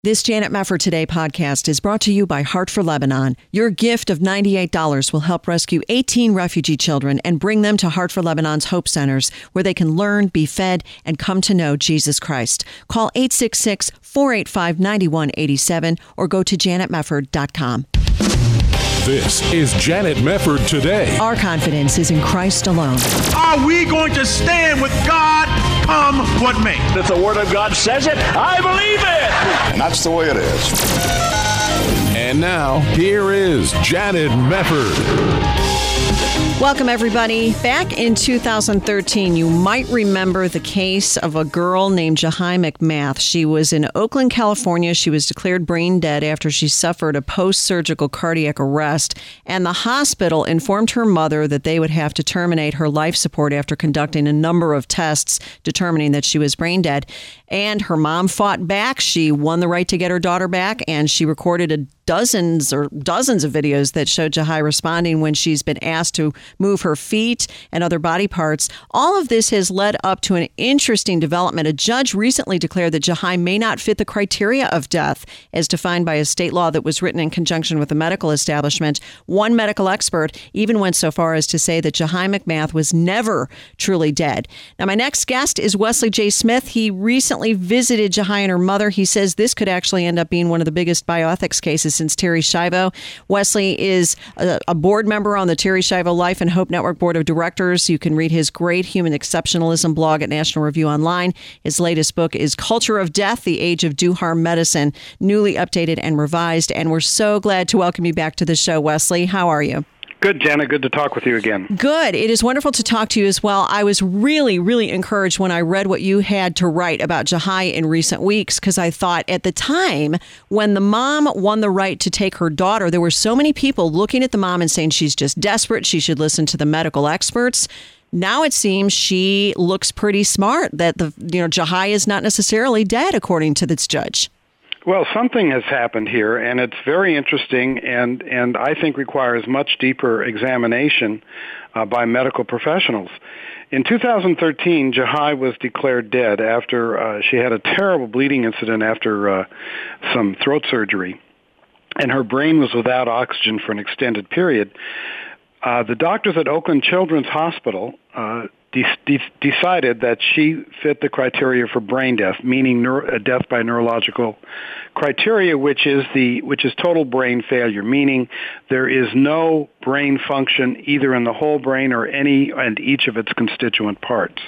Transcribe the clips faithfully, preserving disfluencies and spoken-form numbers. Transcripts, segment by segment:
This Janet Mefford Today podcast is brought to you by Heart for Lebanon. Your gift of ninety-eight dollars will help rescue eighteen refugee children and bring them to Heart for Lebanon's Hope Centers, where they can learn, be fed, and come to know Jesus Christ. Call eight six six, four eight five, nine one eight seven or go to janet mefford dot com. This is Janet Mefford Today. Our confidence is in Christ alone. Are we going to stand with God come what may? If the Word of God says it, I believe it. And that's the way it is. And now, here is Janet Mefford. Welcome, everybody. Back in two thousand thirteen, you might remember the case of a girl named Jahai McMath. She was in Oakland, California. She was declared brain dead after she suffered a post-surgical cardiac arrest, and the hospital informed her mother that they would have to terminate her life support after conducting a number of tests determining that she was brain dead. And her mom fought back. She won the right to get her daughter back, and she recorded a dozens or dozens of videos that showed Jahai responding when she's been asked to move her feet and other body parts. All of this has led up to an interesting development. A judge recently declared that Jahai may not fit the criteria of death as defined by a state law that was written in conjunction with the medical establishment. One medical expert even went so far as to say that Jahai McMath was never truly dead. Now, my next guest is Wesley J. Smith. He recently visited Jahai and her mother. He says this could actually end up being one of the biggest bioethics cases since Terri Schiavo. Wesley is a, a board member on the Terri Schiavo Life and Hope Network Board of Directors. You can read his great Human Exceptionalism blog at National Review Online. His latest book is Culture of Death, The Age of Do-Harm Medicine, newly updated and revised. And we're so glad to welcome you back to the show, Wesley. How are you? Good, Jana. Good to talk with you again. Good. It is wonderful to talk to you as well. I was really, really encouraged when I read what you had to write about Jahai in recent weeks, because I thought at the time when the mom won the right to take her daughter, there were so many people looking at the mom and saying she's just desperate. She should listen to the medical experts. Now it seems she looks pretty smart, that the you know Jahai is not necessarily dead, according to this judge. Well, something has happened here, and it's very interesting and, and I think requires much deeper examination uh, by medical professionals. In two thousand thirteen, Jahai was declared dead after uh, she had a terrible bleeding incident after uh, some throat surgery, and her brain was without oxygen for an extended period. Uh, the doctors at Oakland Children's Hospital uh, de- de- decided that she fit the criteria for brain death, meaning neuro- death by neurological criteria, which is the which is total brain failure, meaning there is no brain function either in the whole brain or any and each of its constituent parts.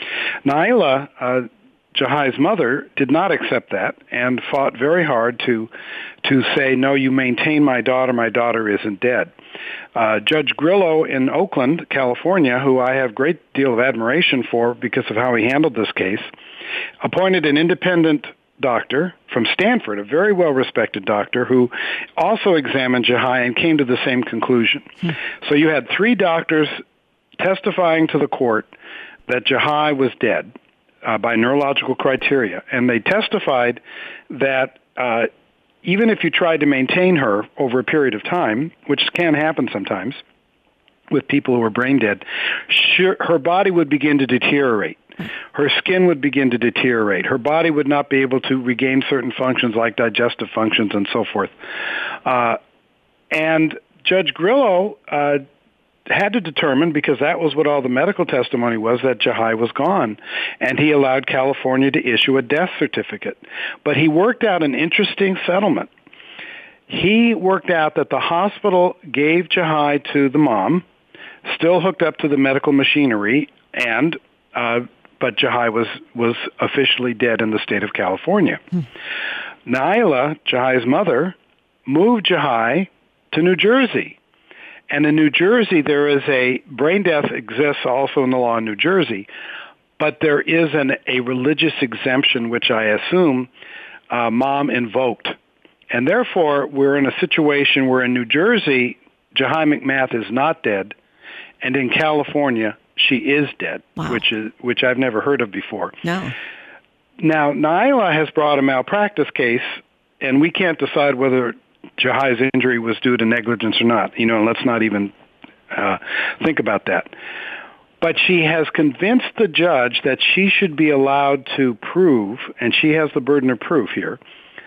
Naila, uh, Jahai's mother, did not accept that and fought very hard to to say, no, you maintain my daughter, my daughter isn't dead. Uh, Judge Grillo in Oakland, California, who I have a great deal of admiration for because of how he handled this case, appointed an independent doctor from Stanford, a very well-respected doctor, who also examined Jahai and came to the same conclusion. Hmm. So you had three doctors testifying to the court that Jahai was dead uh, by neurological criteria, and they testified that uh, even if you tried to maintain her over a period of time, which can happen sometimes with people who are brain dead, sure, her body would begin to deteriorate. Her skin would begin to deteriorate. Her body would not be able to regain certain functions like digestive functions and so forth. Uh, and Judge Grillo uh, had to determine, because that was what all the medical testimony was, that Jahai was gone. And he allowed California to issue a death certificate. But he worked out an interesting settlement. He worked out that the hospital gave Jahai to the mom, still hooked up to the medical machinery, and uh, but Jahai was, was officially dead in the state of California. Hmm. Naila, Jahai's mother, moved Jahai to New Jersey. And in New Jersey, there is a, brain death exists also in the law in New Jersey, but there is an, a religious exemption, which I assume uh, mom invoked. And therefore, we're in a situation where in New Jersey, Jahai McMath is not dead, and in California, she is dead, wow. which is which I've never heard of before. No. Now, Naila has brought a malpractice case, and we can't decide whether Jahai's injury was due to negligence or not. You know, let's not even uh, think about that. But she has convinced the judge that she should be allowed to prove, and she has the burden of proof here,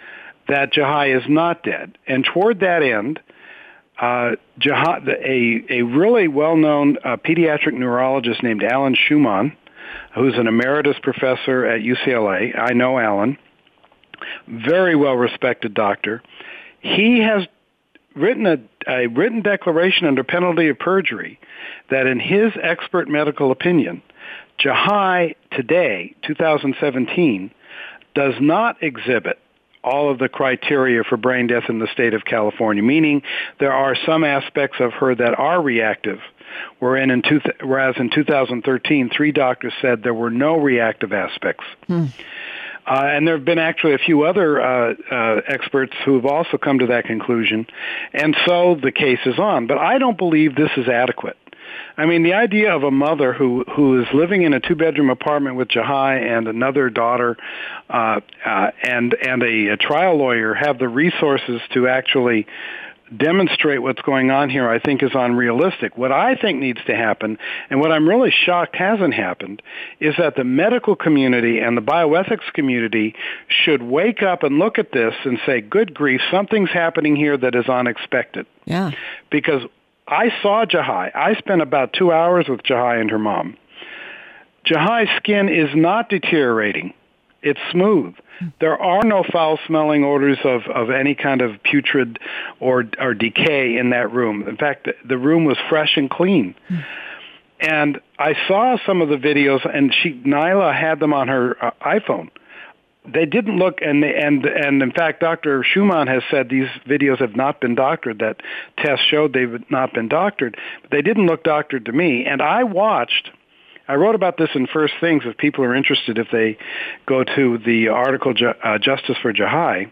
that Jahai is not dead. And toward that end, uh, Jahai, a, a really well-known uh, pediatric neurologist named Alan Schumann, who's an emeritus professor at U C L A, I know Alan, very well-respected doctor, he has written a, a written declaration under penalty of perjury that in his expert medical opinion, Jahai today, two thousand seventeen, does not exhibit all of the criteria for brain death in the state of California, meaning there are some aspects of her that are reactive, wherein in two, whereas in two thousand thirteen, three doctors said there were no reactive aspects. Hmm. Uh, and there have been actually a few other uh, uh, experts who have also come to that conclusion, and so the case is on. But I don't believe this is adequate. I mean, the idea of a mother who, who is living in a two-bedroom apartment with Jahai and another daughter uh, uh, and, and a, a trial lawyer have the resources to actually demonstrate what's going on here, I think is unrealistic. What I think needs to happen, and what I'm really shocked hasn't happened, is that the medical community and the bioethics community should wake up and look at this and say, good grief, something's happening here that is unexpected. Yeah. Because I saw Jahai. I spent about two hours with Jahai and her mom. Jahai's skin is not deteriorating. It's smooth. There are no foul-smelling odors of, of any kind of putrid or or decay in that room. In fact, the, the room was fresh and clean. Mm. And I saw some of the videos, and she Nyla had them on her uh, iPhone. They didn't look, and they, and and in fact, Doctor Schumann has said these videos have not been doctored. That tests showed they've not been doctored. But they didn't look doctored to me. And I watched. I wrote about this in First Things if people are interested, if they go to the article uh, Justice for Jahai.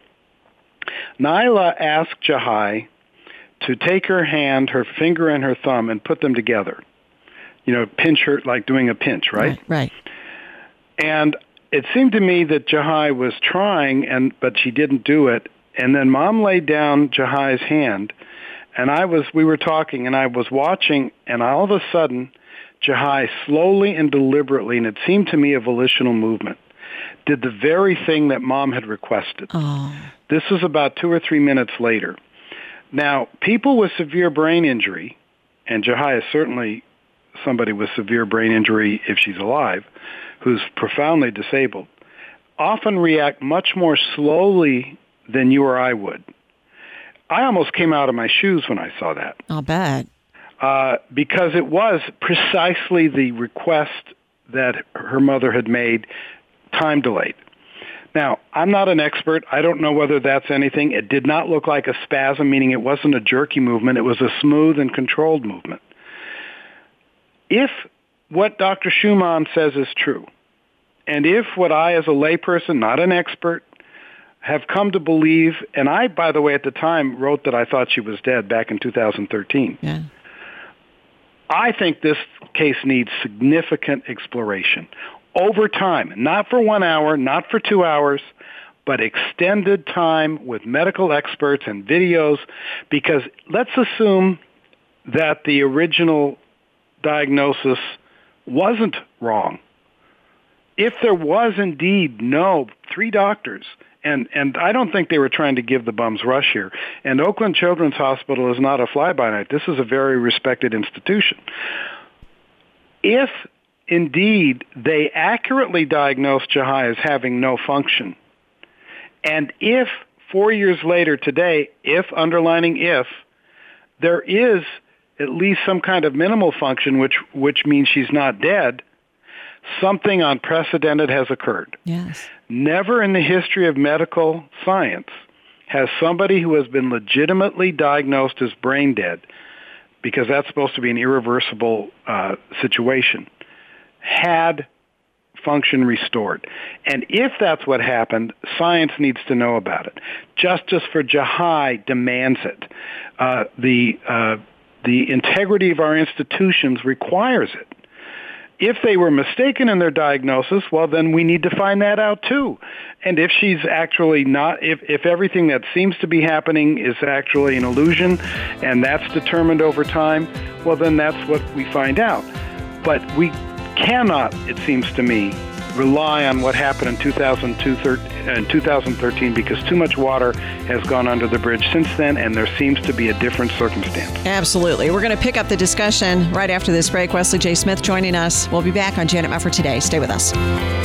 Nyla asked Jahai to take her hand, her finger and her thumb, and put them together. You know, pinch her, like doing a pinch, right? Right. right. And it seemed to me that Jahai was trying, and but she didn't do it. And then Mom laid down Jahai's hand, and I was, we were talking, and I was watching, and all of a sudden, Jahai slowly and deliberately, and it seemed to me a volitional movement, did the very thing that Mom had requested. Oh. This was about two or three minutes later. Now, people with severe brain injury, and Jahai is certainly somebody with severe brain injury if she's alive, who's profoundly disabled, often react much more slowly than you or I would. I almost came out of my shoes when I saw that. I'll bet. Uh, because it was precisely the request that her mother had made, time delayed. Now, I'm not an expert. I don't know whether that's anything. It did not look like a spasm, meaning it wasn't a jerky movement. It was a smooth and controlled movement. If what Doctor Schumann says is true, and if what I, as a layperson, not an expert, have come to believe, and I, by the way, at the time wrote that I thought she was dead back in two thousand thirteen. Yeah. I think this case needs significant exploration over time, not for one hour, not for two hours, but extended time with medical experts and videos, because let's assume that the original diagnosis wasn't wrong. If there was indeed no, three doctors, and, and I don't think they were trying to give the bum's rush here, and Oakland Children's Hospital is not a fly-by-night. This is a very respected institution. If indeed they accurately diagnosed Jahai as having no function, and if four years later today, if, underlining if, there is at least some kind of minimal function, which which means she's not dead, something unprecedented has occurred. Yes. Never in the history of medical science has somebody who has been legitimately diagnosed as brain dead, because that's supposed to be an irreversible uh, situation, had function restored. And if that's what happened, science needs to know about it. Justice for Jahai demands it. Uh, the uh, the integrity of our institutions requires it. If they were mistaken in their diagnosis, well, then we need to find that out too. And if she's actually not, if, if everything that seems to be happening is actually an illusion, and that's determined over time, well, then that's what we find out. But we cannot, it seems to me, rely on what happened in two thousand thirteen because too much water has gone under the bridge since then, and there seems to be a different circumstance. Absolutely. We're going to pick up the discussion right after this break. Wesley J. Smith joining us. We'll be back on Janet Mefford Today. Stay with us.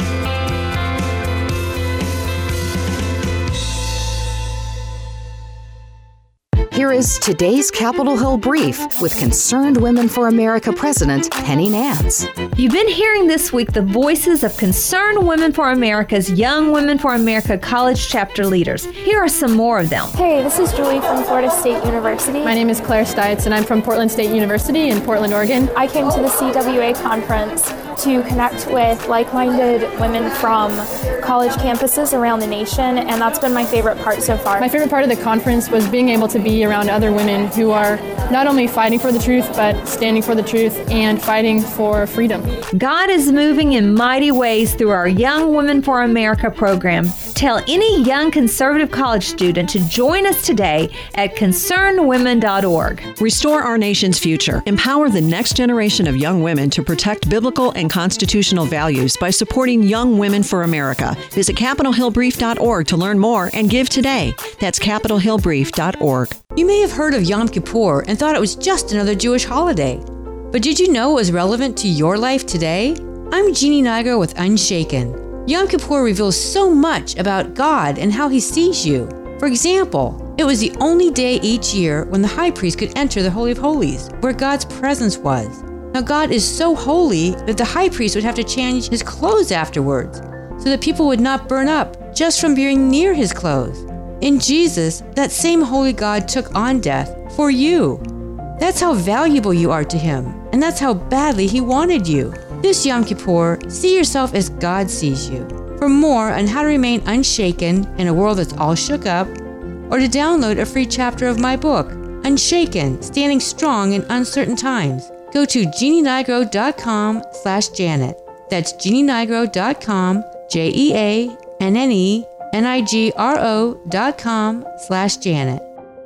Here is today's Capitol Hill Brief with Concerned Women for America President Penny Nance. You've been hearing this week the voices of Concerned Women for America's Young Women for America College chapter leaders. Here are some more of them. Hey, this is Julie from Florida State University. My name is Claire Stites, and I'm from Portland State University in Portland, Oregon. I came to the C W A conference to connect with like-minded women from college campuses around the nation, and that's been my favorite part so far. My favorite part of the conference was being able to be around other women who are not only fighting for the truth, but standing for the truth and fighting for freedom. God is moving in mighty ways through our Young Women for America program. Tell any young conservative college student to join us today at concerned women dot org. Restore our nation's future. Empower the next generation of young women to protect biblical and constitutional values by supporting Young Women for America. Visit capitol hill brief dot org to learn more and give today. That's capitol hill brief dot org. You may have heard of Yom Kippur and thought it was just another Jewish holiday. But did you know it was relevant to your life today? I'm Jeannie Nigro with Unshaken. Yom Kippur reveals so much about God and how He sees you. For example, it was the only day each year when the high priest could enter the Holy of Holies, where God's presence was. Now God is so holy that the high priest would have to change his clothes afterwards, so that people would not burn up just from being near his clothes. In Jesus, that same holy God took on death for you. That's how valuable you are to Him, and that's how badly He wanted you. This Yom Kippur, see yourself as God sees you. For more on how to remain unshaken in a world that's all shook up, or to download a free chapter of my book, Unshaken, Standing Strong in Uncertain Times, go to jeannie nigro dot com slash Janet. That's jeannie nigro dot com, J E A N N E N I G R O dot com slash Janet.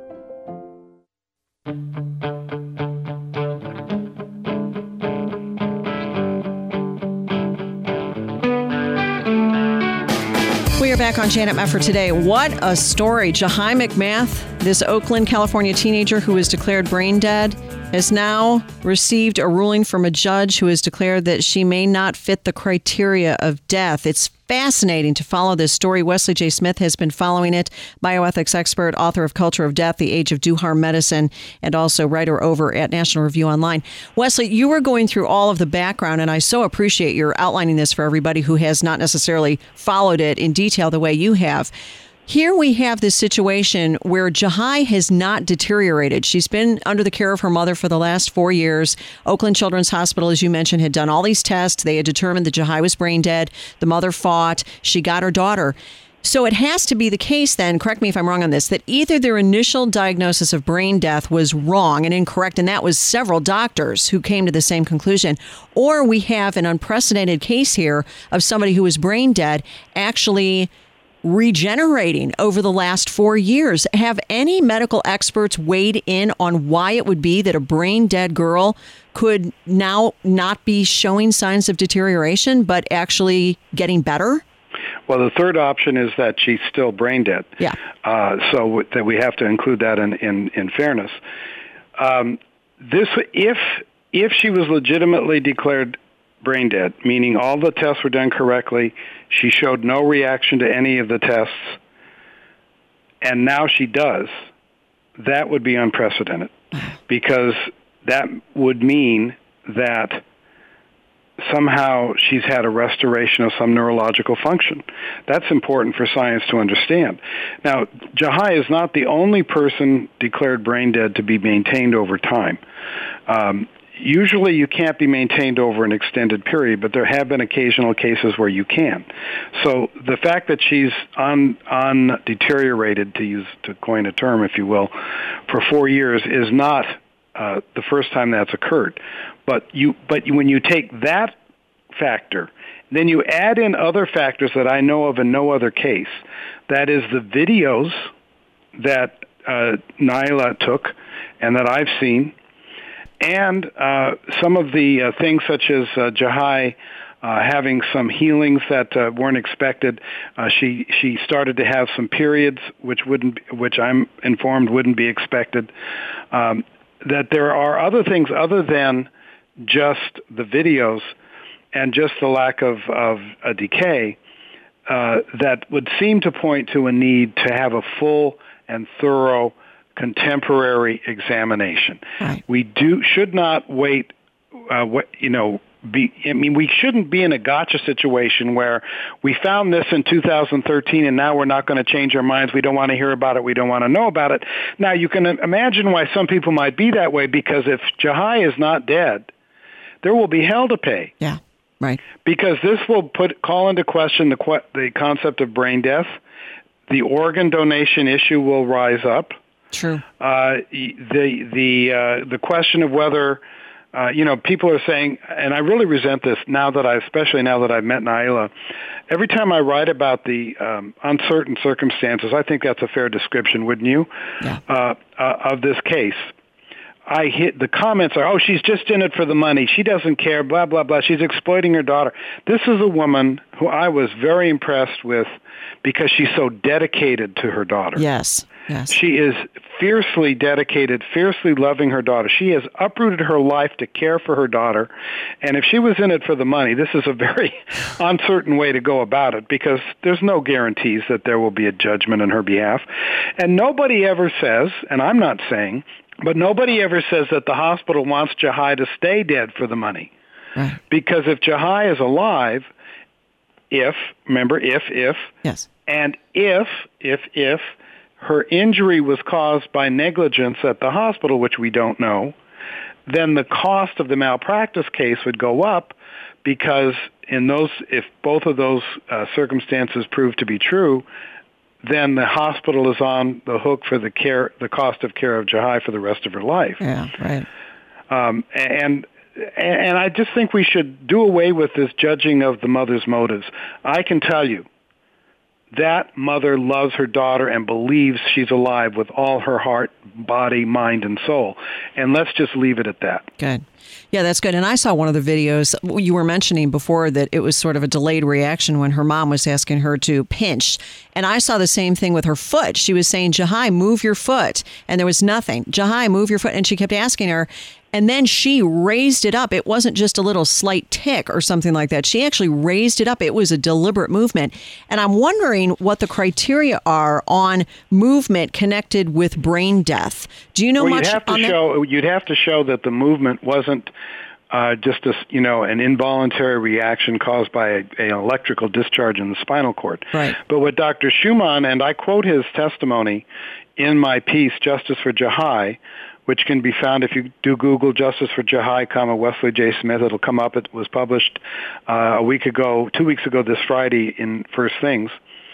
We are back on Janet Mefford Today. What a story. Jahai McMath, this Oakland, California teenager who was declared brain dead, has now received a ruling from a judge who has declared that she may not fit the criteria of death. It's fascinating to follow this story. Wesley J. Smith has been following it, bioethics expert, author of Culture of Death, The Age of Do Harm Medicine, and also writer over at National Review Online. Wesley, you were going through all of the background, and I so appreciate your outlining this for everybody who has not necessarily followed it in detail the way you have. Here we have this situation where Jahai has not deteriorated. She's been under the care of her mother for the last four years. Oakland Children's Hospital, as you mentioned, had done all these tests. They had determined that Jahai was brain dead. The mother fought. She got her daughter. So it has to be the case then, correct me if I'm wrong on this, that either their initial diagnosis of brain death was wrong and incorrect, and that was several doctors who came to the same conclusion, or we have an unprecedented case here of somebody who was brain dead actually regenerating over the last four years. Have any medical experts weighed in on why it would be that a brain dead girl could now not be showing signs of deterioration, but actually getting better? Well, the third option is that she's still brain dead. Yeah. Uh, so that we have to include that in, in, in fairness. Um, this, if if she was legitimately declared brain dead, meaning all the tests were done correctly, she showed no reaction to any of the tests, and now she does, that would be unprecedented, because that would mean that somehow she's had a restoration of some neurological function. That's important for science to understand. Now, Jahai is not the only person declared brain dead to be maintained over time. Um, Usually you can't be maintained over an extended period, but there have been occasional cases where you can. So the fact that she's un, undeteriorated, to use to coin a term, if you will, for four years is not uh, the first time that's occurred. But you, but when you take that factor, then you add in other factors that I know of in no other case. That is the videos that uh, Nyla took and that I've seen, and uh, some of the uh, things such as uh, Jahai uh, having some healings that uh, weren't expected. Uh, she she started to have some periods, which wouldn't, which I'm informed wouldn't be expected. Um, that there are other things other than just the videos and just the lack of of a decay uh, that would seem to point to a need to have a full and thorough contemporary examination. Right. We do should not wait. Uh, what you know, be. I mean, we shouldn't be in a gotcha situation where we found this in two thousand thirteen and now we're not going to change our minds. We don't want to hear about it. We don't want to know about it. Now, you can imagine why some people might be that way, because if Jahi is not dead, there will be hell to pay. Yeah. Right. Because this will put call into question the the concept of brain death. The organ donation issue will rise up. True. Uh, the the uh, the question of whether uh, you know people are saying, and I really resent this now that I, especially now that I've met Naila. Every time I write about the um, uncertain circumstances, I think that's a fair description, wouldn't you? Yeah. Uh, uh, of this case. I hit the comments are, oh, she's just in it for the money. She doesn't care, blah, blah, blah. She's exploiting her daughter. This is a woman who I was very impressed with because she's so dedicated to her daughter. Yes, yes. She is fiercely dedicated, fiercely loving her daughter. She has uprooted her life to care for her daughter. And if she was in it for the money, this is a very uncertain way to go about it because there's no guarantees that there will be a judgment on her behalf. And nobody ever says, and I'm not saying, but nobody ever says that the hospital wants Jahi to stay dead for the money. Right. Because if Jahi is alive, if, remember, if, if, yes, and if, if, if her injury was caused by negligence at the hospital, which we don't know, then the cost of the malpractice case would go up because in those, if both of those uh, circumstances prove to be true, then the hospital is on the hook for the care, the cost of care of Jahi for the rest of her life. Yeah, right. Um, and and I just think we should do away with this judging of the mother's motives. I can tell you, that mother loves her daughter and believes she's alive with all her heart, body, mind, and soul. And let's just leave it at that. Good. Yeah, that's good. And I saw one of the videos you were mentioning before that it was sort of a delayed reaction when her mom was asking her to pinch. And I saw the same thing with her foot. She was saying, Jahi, move your foot. And there was nothing. Jahi, move your foot. And she kept asking her. And then she raised it up. It wasn't just a little slight tick or something like that. She actually raised it up. It was a deliberate movement. And I'm wondering what the criteria are on movement connected with brain death. Do you know well, much you'd have to on show, that? You'd have to show that the movement wasn't uh, just a, you know, an involuntary reaction caused by a, an electrical discharge in the spinal cord. Right. But what Doctor Schumann, and I quote his testimony in my piece, Justice for Jahi, which can be found if you do Google Justice for Jahi, comma, Wesley J. Smith. It'll come up. It was published uh, a week ago, two weeks ago this Friday in First Things.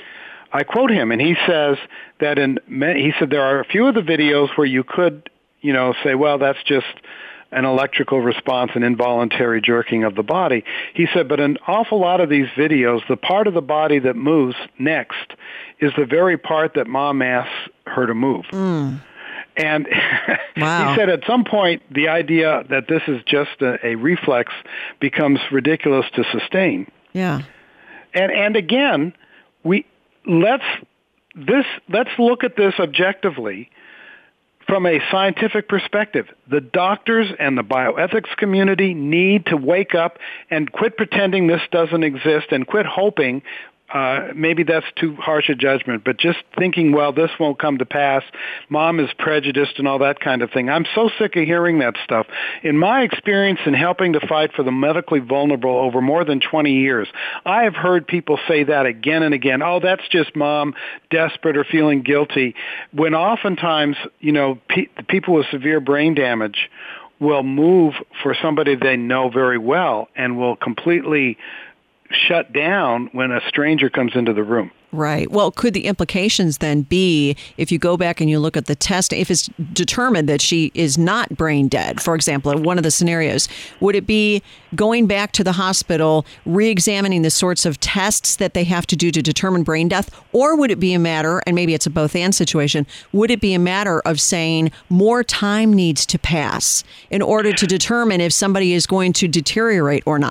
I quote him, and he says that in he said there are a few of the videos where you could, you know, say, well, that's just an electrical response, an involuntary jerking of the body. He said, but an awful lot of these videos, the part of the body that moves next is the very part that mom asks her to move. Mm. And wow. He said at some point the idea that this is just a, a reflex becomes ridiculous to sustain. Yeah. And and again, we let's this let's look at this objectively from a scientific perspective. The doctors and the bioethics community need to wake up and quit pretending this doesn't exist and quit hoping. Uh, maybe that's too harsh a judgment, but just thinking, well, this won't come to pass. Mom is prejudiced and all that kind of thing. I'm so sick of hearing that stuff. In my experience in helping to fight for the medically vulnerable over more than twenty years, I have heard people say that again and again. Oh, that's just mom desperate or feeling guilty. When oftentimes, you know, pe- people with severe brain damage will move for somebody they know very well and will completely shut down when a stranger comes into the room. Right. Well, could the implications then be, if you go back and you look at the test, if it's determined that she is not brain dead, for example, in one of the scenarios, would it be going back to the hospital, re-examining the sorts of tests that they have to do to determine brain death? Or would it be a matter, and maybe it's a both and situation, would it be a matter of saying more time needs to pass in order to determine if somebody is going to deteriorate or not?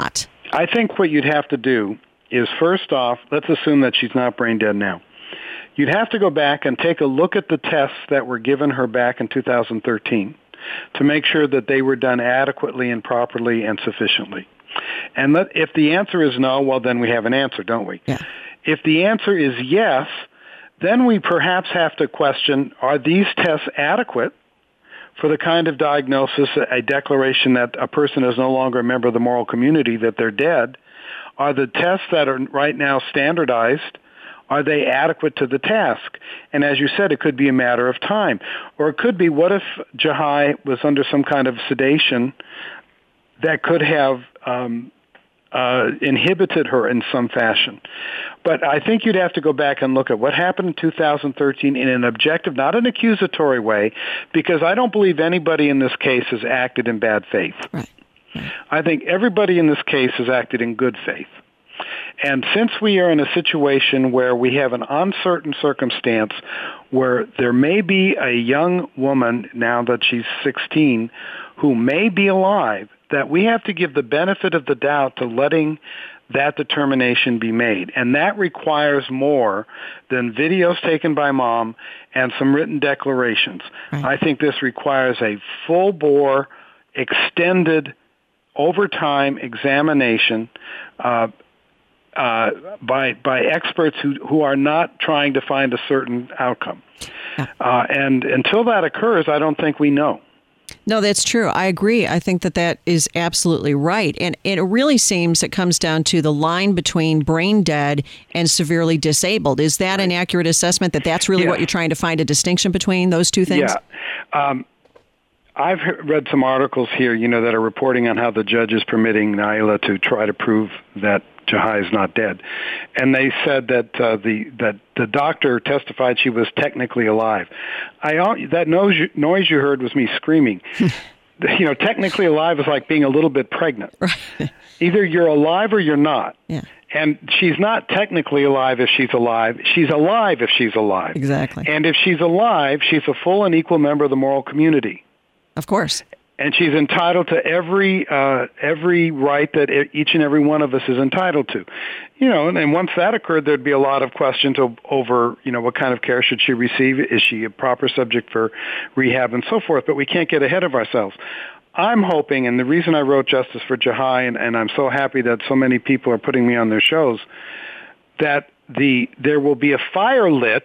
I think what you'd have to do is, first off, let's assume that she's not brain dead now. You'd have to go back and take a look at the tests that were given her back in two thousand thirteen to make sure that they were done adequately and properly and sufficiently. And let, if the answer is no, well, then we have an answer, don't we? Yeah. If the answer is yes, then we perhaps have to question, are these tests adequate for the kind of diagnosis, a declaration that a person is no longer a member of the moral community, that they're dead? Are the tests that are right now standardized, are they adequate to the task? And as you said, it could be a matter of time. Or it could be, what if Jahi was under some kind of sedation that could have um, uh, inhibited her in some fashion? But I think you'd have to go back and look at what happened in two thousand thirteen in an objective, not an accusatory way, because I don't believe anybody in this case has acted in bad faith. Right. Right. I think everybody in this case has acted in good faith. And since we are in a situation where we have an uncertain circumstance where there may be a young woman, now that she's sixteen, who may be alive, that we have to give the benefit of the doubt to letting that determination be made. And that requires more than videos taken by mom and some written declarations. Right. I think this requires a full-bore, extended, over-time examination uh, uh, by by experts who, who are not trying to find a certain outcome. Yeah. Uh, and until that occurs, I don't think we know. No, that's true. I agree. I think that that is absolutely right. And it really seems it comes down to the line between brain dead and severely disabled. Is that an accurate assessment, that that's really yeah. what you're trying to find a distinction between those two things? Yeah. Um, I've read some articles here, you know, that are reporting on how the judge is permitting Naila to try to prove that Jahi is not dead. And they said that uh, the that the doctor testified she was technically alive. I that noise you, noise you heard was me screaming. You know, technically alive is like being a little bit pregnant. Right. Either you're alive or you're not. Yeah. And she's not technically alive if she's alive. She's alive if she's alive. Exactly. And if she's alive, she's a full and equal member of the moral community. Of course. And she's entitled to every uh, every right that each and every one of us is entitled to. You know, and, and once that occurred, there'd be a lot of questions over, you know, what kind of care should she receive? Is she a proper subject for rehab and so forth? But we can't get ahead of ourselves. I'm hoping, and the reason I wrote Justice for Jahi, and, and I'm so happy that so many people are putting me on their shows, that the there will be a fire lit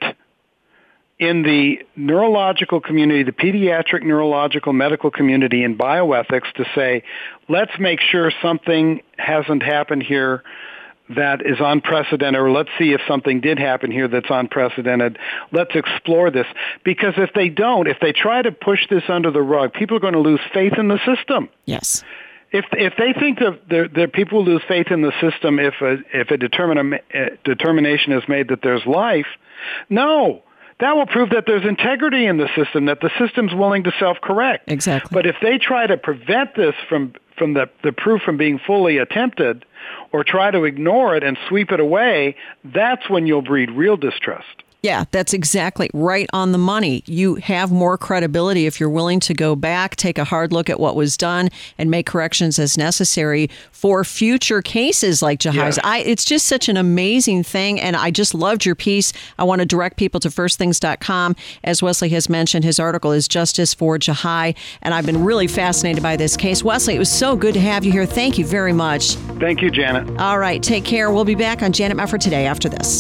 in the neurological community, the pediatric neurological medical community in bioethics, to say, let's make sure something hasn't happened here that is unprecedented, or let's see if something did happen here that's unprecedented. Let's explore this. Because if they don't, if they try to push this under the rug, people are going to lose faith in the system. Yes. If if they think that the, the people lose faith in the system if a, if a, determina, a determination is made that there's life, no. That will prove that there's integrity in the system, that the system's willing to self-correct. Exactly. But if they try to prevent this from, from the, the proof from being fully attempted, or try to ignore it and sweep it away, that's when you'll breed real distrust. Yeah, that's exactly right on the money. You have more credibility if you're willing to go back, take a hard look at what was done, and make corrections as necessary for future cases like Jahi's. Yes. I, it's just such an amazing thing, and I just loved your piece. I want to direct people to first things dot com. As Wesley has mentioned, his article is Justice for Jahi, and I've been really fascinated by this case. Wesley, it was so good to have you here. Thank you very much. Thank you, Janet. All right, take care. We'll be back on Janet Mefford Today after this.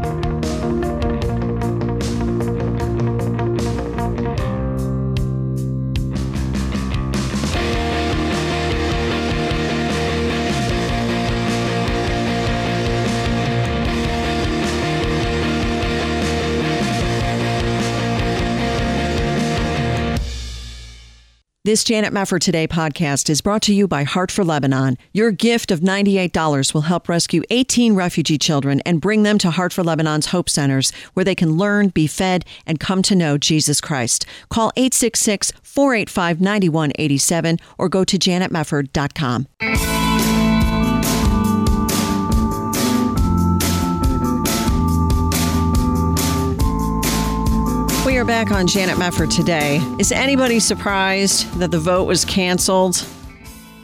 This Janet Mefford Today podcast is brought to you by Heart for Lebanon. Your gift of ninety-eight dollars will help rescue eighteen refugee children and bring them to Heart for Lebanon's Hope Centers, where they can learn, be fed, and come to know Jesus Christ. Call eight six six, four eight five, nine one eight seven or go to janet mefford dot com. We are back on Janet Mefford Today. Is anybody surprised that the vote was canceled?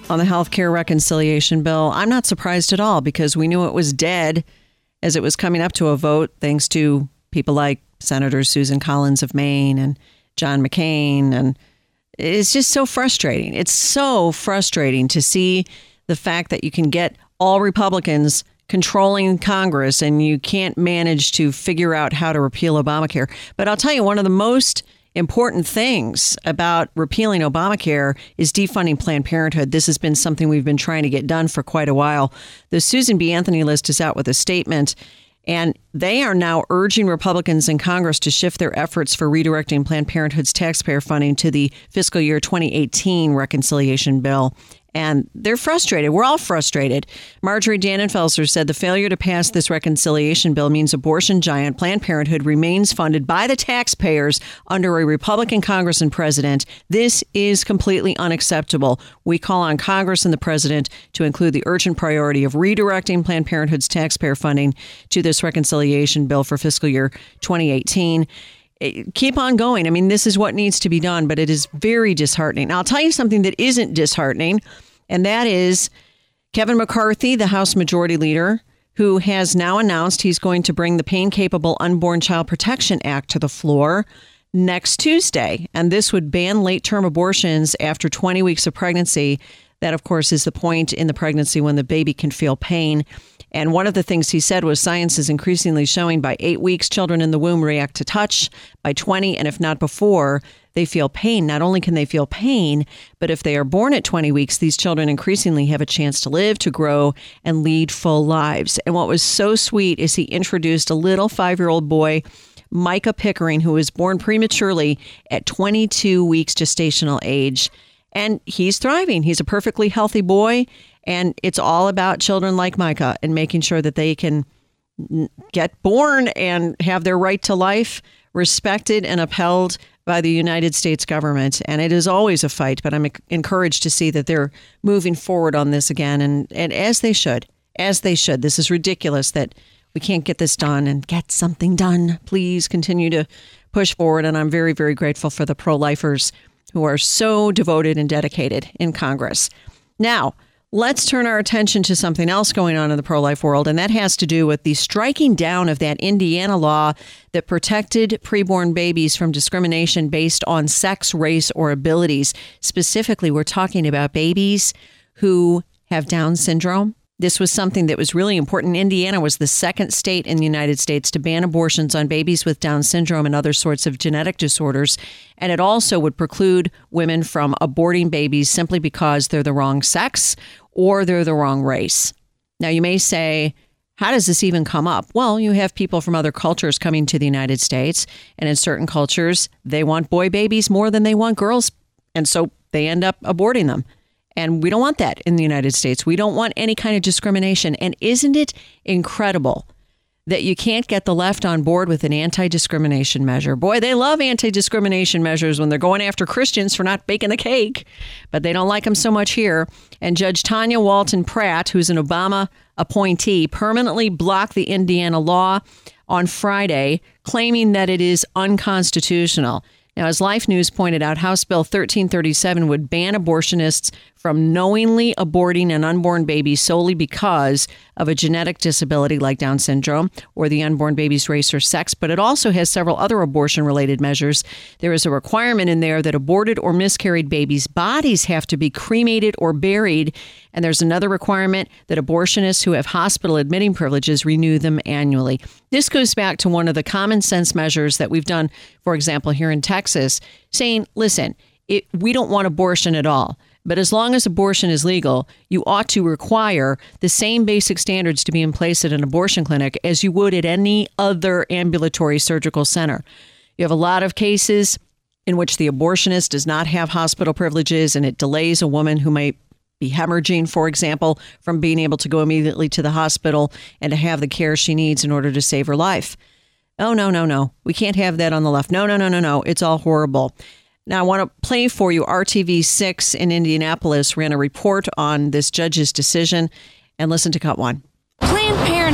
on the health care reconciliation bill. I'm not surprised at all because we knew it was dead as it was coming up to a vote, thanks to people like Senator Susan Collins of Maine and John McCain. And it's just so frustrating. It's so frustrating to see the fact that you can get all Republicans controlling Congress and you can't manage to figure out how to repeal Obamacare. But I'll tell you, one of the most important things about repealing Obamacare is defunding Planned Parenthood. This has been something we've been trying to get done for quite a while. The Susan B. Anthony list is out with a statement, and they are now urging Republicans in Congress to shift their efforts for redirecting Planned Parenthood's taxpayer funding to the fiscal year twenty eighteen reconciliation bill. And they're frustrated. We're all frustrated. Marjorie Dannenfelser said the failure to pass this reconciliation bill means abortion giant Planned Parenthood remains funded by the taxpayers under a Republican Congress and president. This is completely unacceptable. We call on Congress and the president to include the urgent priority of redirecting Planned Parenthood's taxpayer funding to this reconciliation bill for fiscal year twenty eighteen. Keep on going. I mean, this is what needs to be done, but it is very disheartening. Now, I'll tell you something that isn't disheartening, and that is Kevin McCarthy, the House Majority Leader, who has now announced he's going to bring the Pain-Capable Unborn Child Protection Act to the floor next Tuesday. And this would ban late-term abortions after twenty weeks of pregnancy. That, of course, is the point in the pregnancy when the baby can feel pain. And one of the things he said was science is increasingly showing by eight weeks, children in the womb react to touch. By twenty, and if not before, they feel pain. Not only can they feel pain, but if they are born at twenty weeks, these children increasingly have a chance to live, to grow, and lead full lives. And what was so sweet is he introduced a little five-year-old boy, Micah Pickering, who was born prematurely at twenty-two weeks gestational age. And he's thriving. He's a perfectly healthy boy. And it's all about children like Micah and making sure that they can get born and have their right to life respected and upheld by the United States government. And it is always a fight, but I'm encouraged to see that they're moving forward on this again. And, and as they should, as they should. This is ridiculous that we can't get this done and get something done. Please continue to push forward. And I'm very, very grateful for the pro-lifers who are so devoted and dedicated in Congress. Now, let's turn our attention to something else going on in the pro-life world, and that has to do with the striking down of that Indiana law that protected preborn babies from discrimination based on sex, race, or abilities. Specifically, we're talking about babies who have Down syndrome. This was something that was really important. Indiana was the second state in the United States to ban abortions on babies with Down syndrome and other sorts of genetic disorders. And it also would preclude women from aborting babies simply because they're the wrong sex or they're the wrong race. Now, you may say, how does this even come up? Well, you have people from other cultures coming to the United States, and in certain cultures, they want boy babies more than they want girls, and so they end up aborting them. And we don't want that in the United States. We don't want any kind of discrimination. And isn't it incredible that you can't get the left on board with an anti-discrimination measure? Boy, they love anti-discrimination measures when they're going after Christians for not baking the cake, but they don't like them so much here. And Judge Tanya Walton Pratt, who's an Obama appointee, permanently blocked the Indiana law on Friday, claiming that it is unconstitutional. Now, as Life News pointed out, House Bill thirteen thirty-seven would ban abortionists from knowingly aborting an unborn baby solely because of a genetic disability like Down syndrome or the unborn baby's race or sex. But it also has several other abortion-related measures. There is a requirement in there that aborted or miscarried babies' bodies have to be cremated or buried. And there's another requirement that abortionists who have hospital admitting privileges renew them annually. This goes back to one of the common sense measures that we've done, for example, here in Texas, saying, listen, it, we don't want abortion at all. But as long as abortion is legal, you ought to require the same basic standards to be in place at an abortion clinic as you would at any other ambulatory surgical center. You have a lot of cases in which the abortionist does not have hospital privileges, and it delays a woman who might be hemorrhaging, for example, from being able to go immediately to the hospital and to have the care she needs in order to save her life. Oh, no, no, no. We can't have that on the left. No, no, no, no, no. It's all horrible. Now, I want to play for you. R T V six in Indianapolis ran a report on this judge's decision, and listen to cut one. Planned Parenthood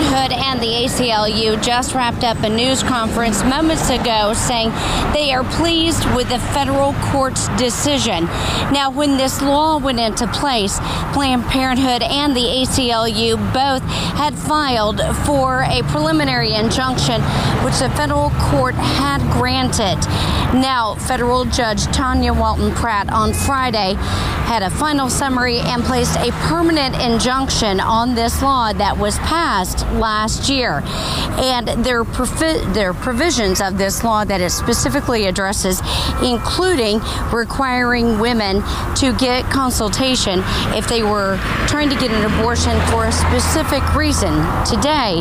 Parenthood and the A C L U just wrapped up a news conference moments ago saying they are pleased with the federal court's decision. Now, when this law went into place, Planned Parenthood and the A C L U both had filed for a preliminary injunction, which the federal court had granted. Now, federal judge Tanya Walton Pratt on Friday had a final summary and placed a permanent injunction on this law that was passed last year. And there are, provi- there are provisions of this law that it specifically addresses, including requiring women to get consultation if they were trying to get an abortion for a specific reason. Today,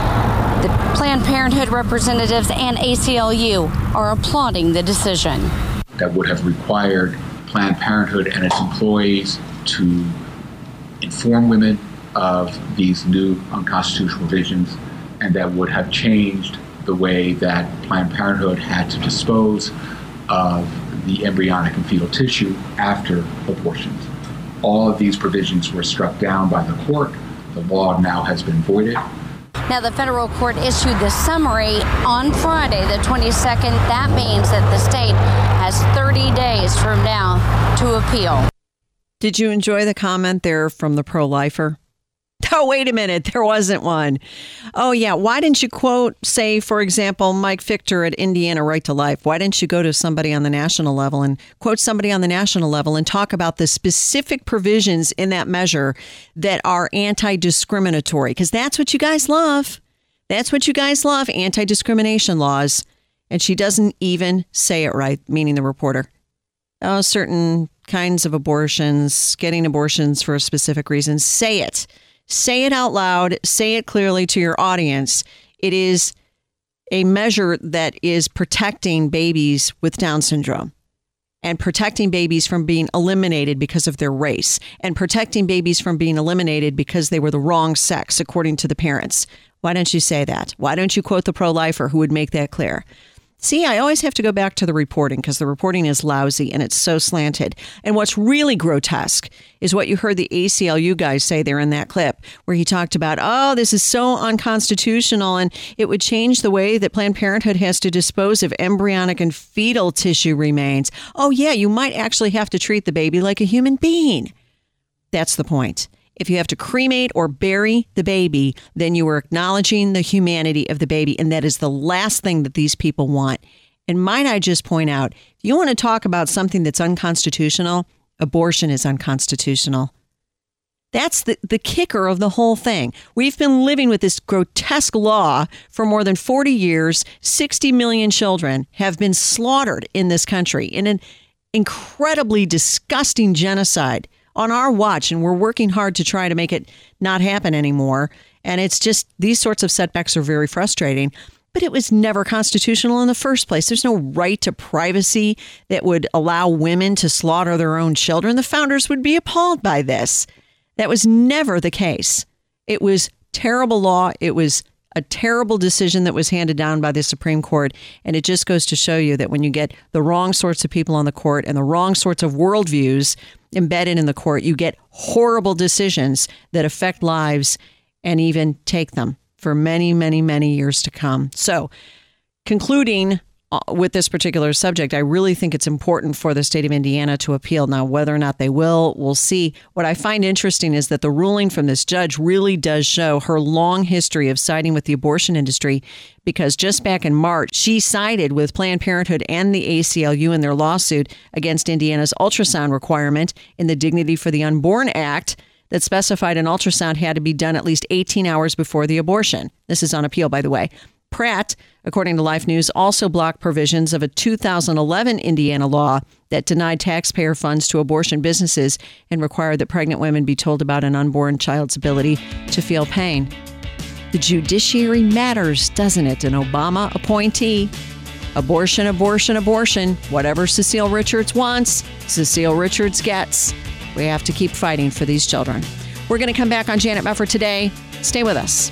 the Planned Parenthood representatives and A C L U are applauding the decision. That would have required Planned Parenthood and its employees to inform women of these new unconstitutional provisions, and that would have changed the way that Planned Parenthood had to dispose of the embryonic and fetal tissue after abortions. All of these provisions were struck down by the court. The law now has been voided. Now, the federal court issued the summary on Friday, the twenty-second. That means that the state has thirty days from now to appeal. Did you enjoy the comment there from the pro-lifer? Oh, wait a minute. There wasn't one. Oh, yeah. Why didn't you quote, say, for example, Mike Fichter at Indiana Right to Life? Why didn't you go to somebody on the national level and quote somebody on the national level and talk about the specific provisions in that measure that are anti-discriminatory? Because that's what you guys love. That's what you guys love, anti-discrimination laws. And she doesn't even say it right, meaning the reporter. Oh, certain kinds of abortions, getting abortions for a specific reason. Say it. Say it out loud. Say it clearly to your audience. It is a measure that is protecting babies with Down syndrome and protecting babies from being eliminated because of their race and protecting babies from being eliminated because they were the wrong sex, according to the parents. Why don't you say that? Why don't you quote the pro-lifer who would make that clear? See, I always have to go back to the reporting because the reporting is lousy and it's so slanted. And what's really grotesque is what you heard the A C L U guys say there in that clip where he talked about, oh, this is so unconstitutional and it would change the way that Planned Parenthood has to dispose of embryonic and fetal tissue remains. Oh, yeah, you might actually have to treat the baby like a human being. That's the point. If you have to cremate or bury the baby, then you are acknowledging the humanity of the baby. And that is the last thing that these people want. And might I just point out, if you want to talk about something that's unconstitutional, abortion is unconstitutional. That's the, the kicker of the whole thing. We've been living with this grotesque law for more than forty years. sixty million children have been slaughtered in this country in an incredibly disgusting genocide on our watch, and we're working hard to try to make it not happen anymore. And it's just, these sorts of setbacks are very frustrating, but it was never constitutional in the first place. There's no right to privacy that would allow women to slaughter their own children. The founders would be appalled by this. That was never the case. It was terrible law. It was a terrible decision that was handed down by the Supreme Court. And it just goes to show you that when you get the wrong sorts of people on the court and the wrong sorts of worldviews embedded in the court, you get horrible decisions that affect lives and even take them for many, many, many years to come. So concluding with this particular subject, I really think it's important for the state of Indiana to appeal. Now, whether or not they will, we'll see. What I find interesting is that the ruling from this judge really does show her long history of siding with the abortion industry, because just back in March, she sided with Planned Parenthood and the A C L U in their lawsuit against Indiana's ultrasound requirement in the Dignity for the Unborn Act that specified an ultrasound had to be done at least eighteen hours before the abortion. This is on appeal, by the way. Pratt, according to Life News, also blocked provisions of a two thousand eleven Indiana law that denied taxpayer funds to abortion businesses and required that pregnant women be told about an unborn child's ability to feel pain. The judiciary matters, doesn't it? An Obama appointee. Abortion, abortion, abortion. Whatever Cecile Richards wants, Cecile Richards gets. We have to keep fighting for these children. We're going to come back on Janet Mefford today. Stay with us.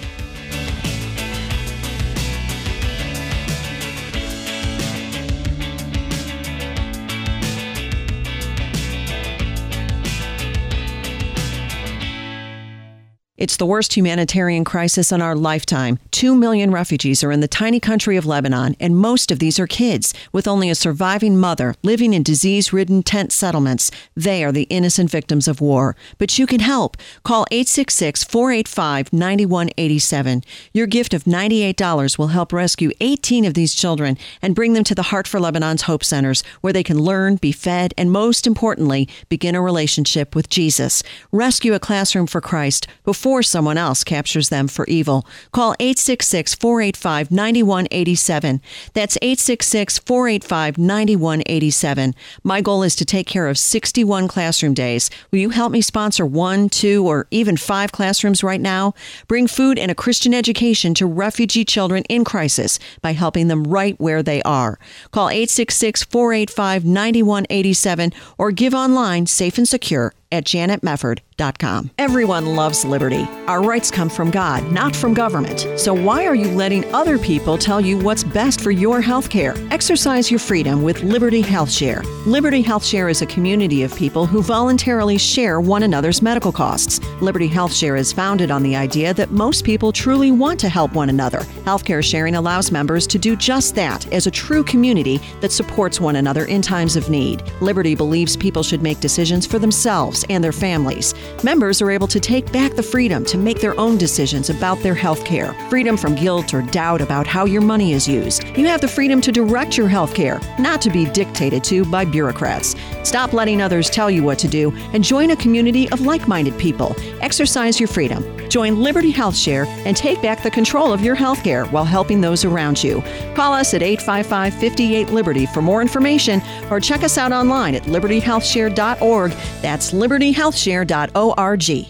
It's the worst humanitarian crisis in our lifetime. Two million refugees are in the tiny country of Lebanon, and most of these are kids, with only a surviving mother living in disease-ridden tent settlements. They are the innocent victims of war. But you can help. Call eight six six, four eight five, nine one eight seven. Your gift of ninety-eight dollars will help rescue eighteen of these children and bring them to the Heart for Lebanon's Hope Centers, where they can learn, be fed, and most importantly, begin a relationship with Jesus. Rescue a classroom for Christ before Before someone else captures them for evil. Call eight six six, four eight five, nine one eight seven. That's eight six six, four eight five, nine one eight seven. My goal is to take care of sixty-one classroom days. Will you help me sponsor one, two, or even five classrooms right now? Bring food and a Christian education to refugee children in crisis by helping them right where they are. Call eight six six, four eight five, nine one eight seven or give online safe and secure at janet mefford dot com. Everyone loves liberty. Our rights come from God, not from government. So why are you letting other people tell you what's best for your health care? Exercise your freedom with Liberty Health Share. Liberty Health Share is a community of people who voluntarily share one another's medical costs. Liberty Health Share is founded on the idea that most people truly want to help one another. Healthcare sharing allows members to do just that as a true community that supports one another in times of need. Liberty believes people should make decisions for themselves and their families. Members are able to take back the freedom to make their own decisions about their health care. Freedom from guilt or doubt about how your money is used. You have the freedom to direct your health care, not to be dictated to by bureaucrats. Stop letting others tell you what to do and join a community of like-minded people. Exercise your freedom. Join Liberty Health Share and take back the control of your health care while helping those around you. Call us at eight five five, five eight, Liberty for more information or check us out online at liberty health share dot org. That's liberty health share dot org.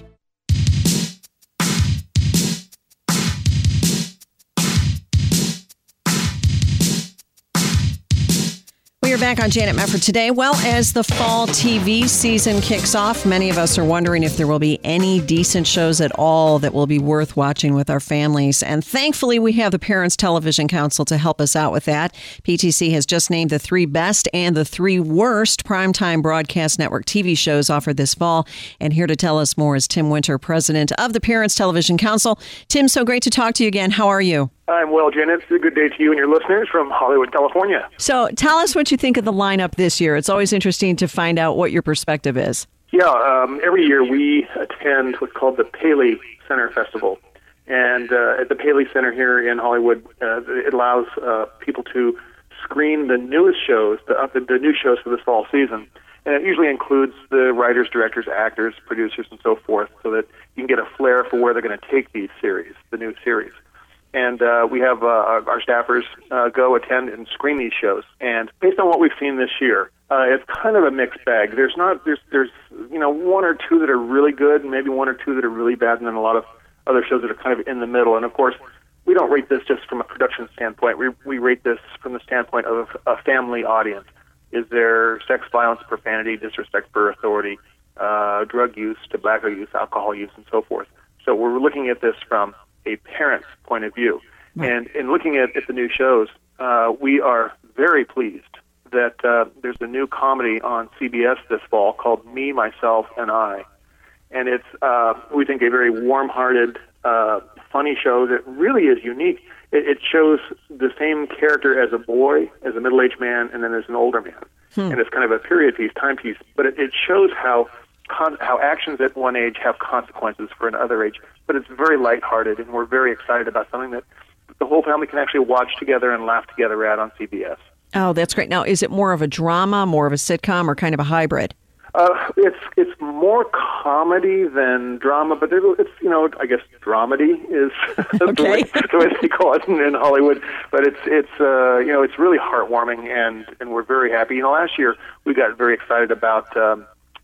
We are back on Janet Mefford today. Well, as the fall T V season kicks off, many of us are wondering if there will be any decent shows at all that will be worth watching with our families. And thankfully, we have the Parents Television Council to help us out with that. P T C has just named the three best and the three worst primetime broadcast network T V shows offered this fall. And here to tell us more is Tim Winter, president of the Parents Television Council. Tim, so great to talk to you again. How are you? I'm well, Janet. It's a good day to you and your listeners from Hollywood, California. So tell us what you think of the lineup this year. It's always interesting to find out what your perspective is. Yeah, um, every year we attend what's called the Paley Center Festival. And uh, at the Paley Center here in Hollywood, uh, it allows uh, people to screen the newest shows, the, uh, the, the new shows for this fall season. And it usually includes the writers, directors, actors, producers, and so forth, so that you can get a flair for where they're going to take these series, the new series. And uh, we have uh, our staffers uh, go attend and screen these shows. And based on what we've seen this year, uh, it's kind of a mixed bag. There's not there's there's you know one or two that are really good, and maybe one or two that are really bad, and then a lot of other shows that are kind of in the middle. And of course, we don't rate this just from a production standpoint. We we rate this from the standpoint of a family audience. Is there sex, violence, profanity, disrespect for authority, uh, drug use, tobacco use, alcohol use, and so forth? So we're looking at this from a parent's point of view. Right. And in looking at, at the new shows, uh, we are very pleased that uh, there's a new comedy on C B S this fall called Me, Myself, and I. And it's, uh, we think, a very warm-hearted, uh, funny show that really is unique. It, it shows the same character as a boy, as a middle-aged man, and then as an older man. Hmm. And it's kind of a period piece, timepiece. But it, it shows how Con- how actions at one age have consequences for another age. But it's very lighthearted, and we're very excited about something that the whole family can actually watch together and laugh together at on C B S. Oh, that's great. Now, is it more of a drama, more of a sitcom, or kind of a hybrid? Uh, it's it's more comedy than drama, but it's, you know, I guess dramedy is okay. the, way, the way they call it in, in Hollywood. But it's it's uh, you know it's really heartwarming, and, and we're very happy. You know, last year we got very excited about Um,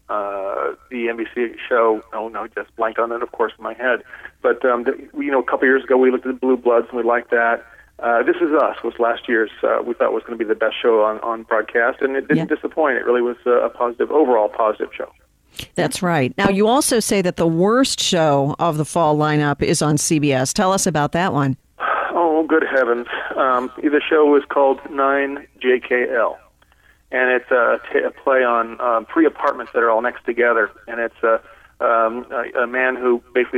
Uh, the N B C show, oh no, just blanked on it, of course, in my head. But, um, the, you know, a couple years ago, we looked at Blue Bloods, and we liked that. Uh, This Is Us was last year's, uh, we thought was going to be the best show on, on broadcast, and it didn't yeah. disappoint. It really was a positive, overall positive show. That's right. Now, you also say that the worst show of the fall lineup is on C B S. Tell us about that one. Oh, good heavens. Um, the show was called nine J K L. And it's a, t- a play on um, three apartments that are all next together. And it's a, um, a, a man who basically,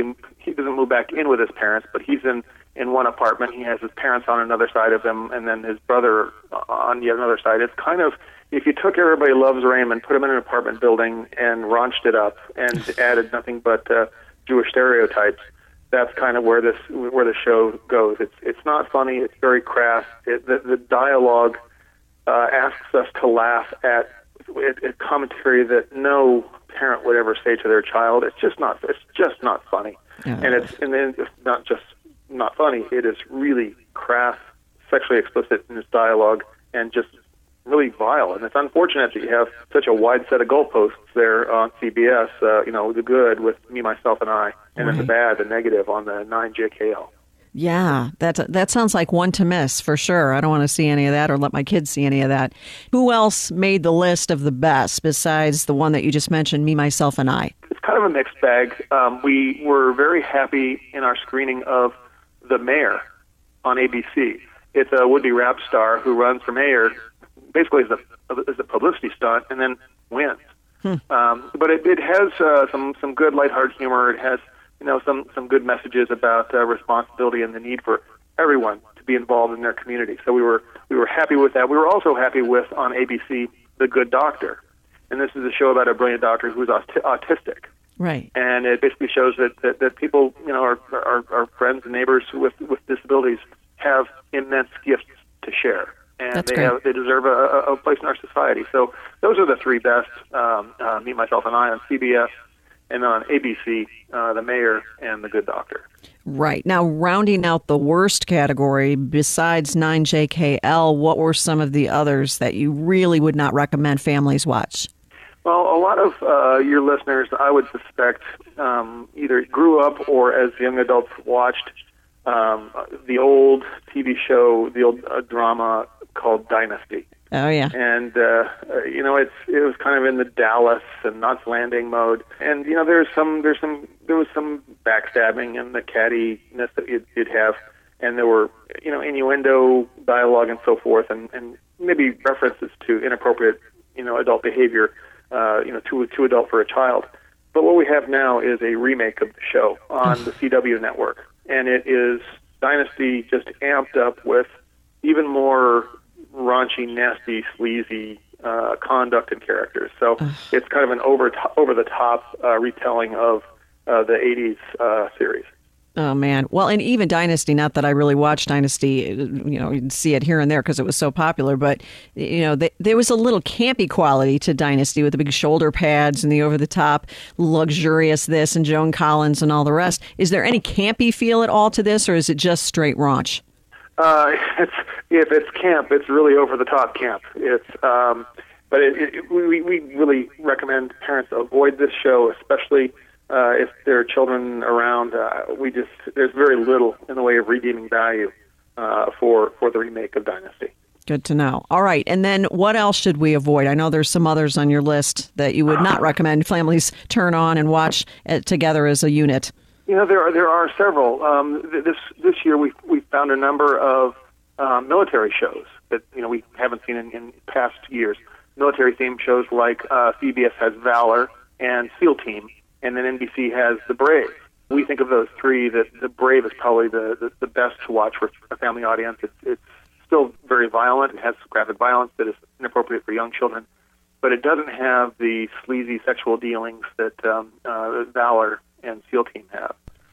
he doesn't move back in with his parents, but he's in, in one apartment. He has his parents on another side of him, and then his brother on yet another side. It's kind of, if you took Everybody Loves Raymond, put him in an apartment building, and raunched it up, and added nothing but uh, Jewish stereotypes, that's kind of where this where the show goes. It's it's not funny. It's very crass. It, the, the dialogue uh, asks us to laugh at it, it commentary that no parent would ever say to their child. It's just not. It's just not funny. Yeah. And it's and then it's not just not funny. It is really crass, sexually explicit in its dialogue, and just really vile. And it's unfortunate that you have such a wide set of goalposts there on C B S. Uh, you know, the good with Me, Myself, and I, and right. then the bad, the negative on the nine J K L. Yeah, that that sounds like one to miss for sure. I don't want to see any of that or let my kids see any of that. Who else made the list of the best besides the one that you just mentioned, Me, Myself, and I? It's kind of a mixed bag. Um, we were very happy in our screening of The Mayor on A B C. It's a would-be rap star who runs for mayor, basically as a, as a publicity stunt, and then wins. Hmm. Um, but it, it has uh, some some good lighthearted humor. It has you know some some good messages about uh, responsibility and the need for everyone to be involved in their community. So we were we were happy with that. We were also happy with on A B C The Good Doctor, and this is a show about a brilliant doctor who's aut- autistic. Right. And it basically shows that, that, that people, you know, our, our, our friends and neighbors with, with disabilities have immense gifts to share. And That's they great. have, they deserve a, a place in our society. So those are the three best, um, uh, Me, Myself, and I on C B S, and on A B C, uh, The Mayor and The Good Doctor. Right. Now, rounding out the worst category, besides nine J K L, what were some of the others that you really would not recommend families watch? Well, a lot of uh, your listeners, I would suspect, um, either grew up or as young adults watched um, the old T V show, the old uh, drama called Dynasty. Oh, yeah. And, uh, you know, it's it was kind of in the Dallas and Knots Landing mode. And, you know, there's some, there's some, there was some backstabbing and the cattiness that you'd, you'd have. And there were, you know, innuendo, dialogue, and so forth, and, and maybe references to inappropriate, you know, adult behavior. Uh, you know, too too adult for a child. But what we have now is a remake of the show on the C W network, and it is Dynasty just amped up with even more raunchy, nasty, sleazy uh, conduct and characters. So it's kind of an over over the top uh, retelling of uh, the eighties uh, series. Oh, man. Well, and even Dynasty, not that I really watched Dynasty, you know, you'd see it here and there because it was so popular, but, you know, they, there was a little campy quality to Dynasty with the big shoulder pads and the over-the-top luxurious this and Joan Collins and all the rest. Is there any campy feel at all to this, or is it just straight raunch? Uh, it's, if it's camp, it's really over-the-top camp. It's, um, but it, it, we, we really recommend parents avoid this show, especially Uh, if there are children around. Uh, we just there's very little in the way of redeeming value uh, for for the remake of Dynasty. Good to know. All right, and then what else should we avoid? I know there's some others on your list that you would not recommend families turn on and watch it together as a unit. You know, there are there are several. Um, this this year we we found a number of uh, military shows that you know we haven't seen in, in past years. Military themed shows like uh, C B S has Valor and SEAL Team. And then N B C has The Brave. We think of those three that The Brave is probably the, the, the best to watch for a family audience. It's, it's still very violent. It has graphic violence that is inappropriate for young children. But it doesn't have the sleazy sexual dealings that um, uh, Valor and SEAL Team have.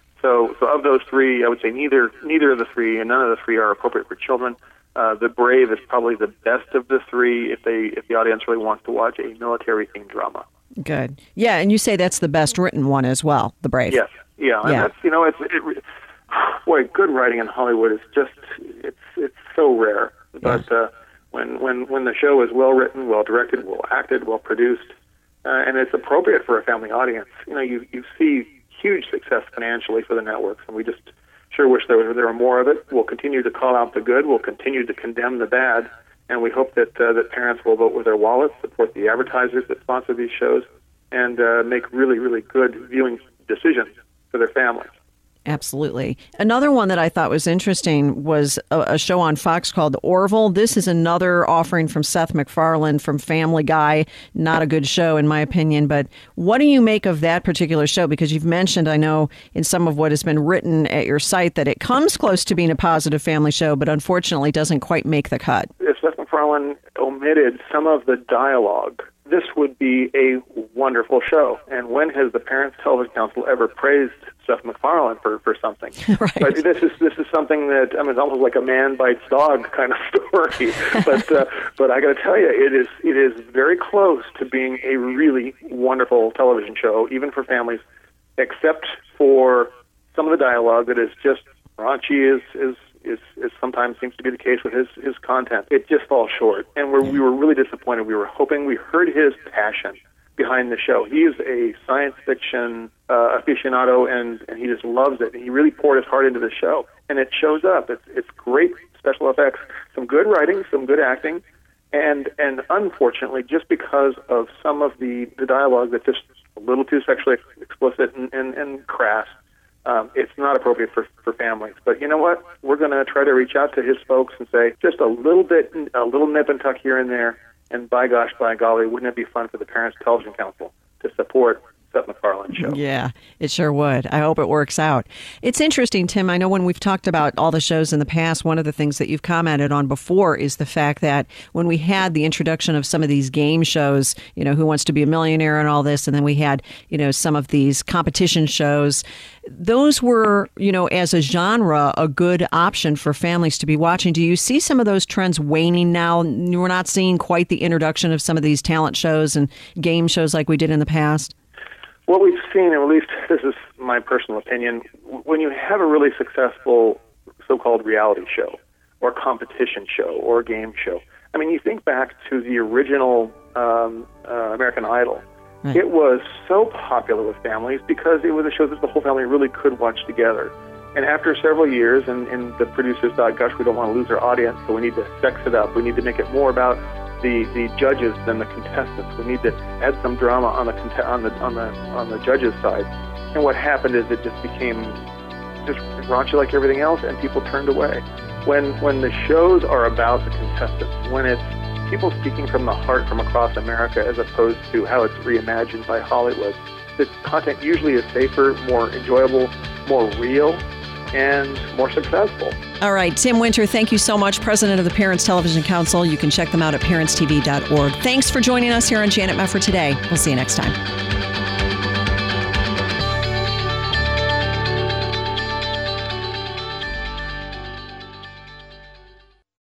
So so of those three, I would say neither neither of the three and none of the three are appropriate for children. Uh, the Brave is probably the best of the three if they if the audience really wants to watch a military-themed drama. Good. Yeah, and you say that's the best written one as well, The Brave. Yes. Yeah. And yeah. that's, you know, it's, it, boy, good writing in Hollywood is just, it's it's so rare. But uh, when, when, when the show is well written, well directed, well acted, well produced, uh, and it's appropriate for a family audience, you know, you, you see huge success financially for the networks, and we just sure wish there were, there were more of it. We'll continue to call out the good. We'll continue to condemn the bad. And we hope that uh, that parents will vote with their wallets, support the advertisers that sponsor these shows, and uh, make really, really good viewing decisions for their families. Absolutely. Another one that I thought was interesting was a, a show on Fox called Orville. This is another offering from Seth MacFarlane from Family Guy. Not a good show, in my opinion. But what do you make of that particular show? Because you've mentioned, I know, in some of what has been written at your site that it comes close to being a positive family show, but unfortunately doesn't quite make the cut. If Seth MacFarlane omitted some of the dialogue, this would be a wonderful show. And when has the Parents Television Council ever praised Seth MacFarlane for, for something? Right. But this is this is something that, I mean, it's almost like a man bites dog kind of story. but uh, but I got to tell you, it is it is very close to being a really wonderful television show, even for families, except for some of the dialogue that is just raunchy, is is is, is sometimes seems to be the case with his, his content. It just falls short. And we're, we were really disappointed. We were hoping, we heard his passion behind the show. He is a science fiction uh, aficionado, and, and he just loves it. And he really poured his heart into the show. And it shows up. It's, it's great special effects, some good writing, some good acting. And and unfortunately, just because of some of the, the dialogue that's just a little too sexually explicit and, and, and crass, Um, it's not appropriate for, for families. But you know what? We're going to try to reach out to his folks and say just a little bit, a little nip and tuck here and there. And by gosh, by golly, wouldn't it be fun for the Parents Television Council to support Seth MacFarlane show? Yeah, it sure would. I hope it works out. It's interesting, Tim. I know when we've talked about all the shows in the past, one of the things that you've commented on before is the fact that when we had the introduction of some of these game shows, you know, Who Wants to Be a Millionaire and all this, and then we had, you know, some of these competition shows, those were, you know, as a genre, a good option for families to be watching. Do you see some of those trends waning now? We're not seeing quite the introduction of some of these talent shows and game shows like we did in the past? What we've seen, or at least this is my personal opinion, when you have a really successful so-called reality show or competition show or game show, I mean, you think back to the original um, uh, American Idol. Right. It was so popular with families because it was a show that the whole family really could watch together. And after several years, and, and the producers thought, gosh, we don't want to lose our audience, so we need to sex it up. We need to make it more about the, the judges than the contestants. We need to add some drama on the on the on the on the judges' side. And what happened is it just became just raunchy like everything else, and people turned away. When when the shows are about the contestants, when it's people speaking from the heart from across America as opposed to how it's reimagined by Hollywood, the content usually is safer, more enjoyable, more real, and more successful. All right, Tim Winter, thank you so much, President of the Parents Television Council. You can check them out at parents t v dot org. Thanks for joining us here on Janet Mefford Today. We'll see you next time.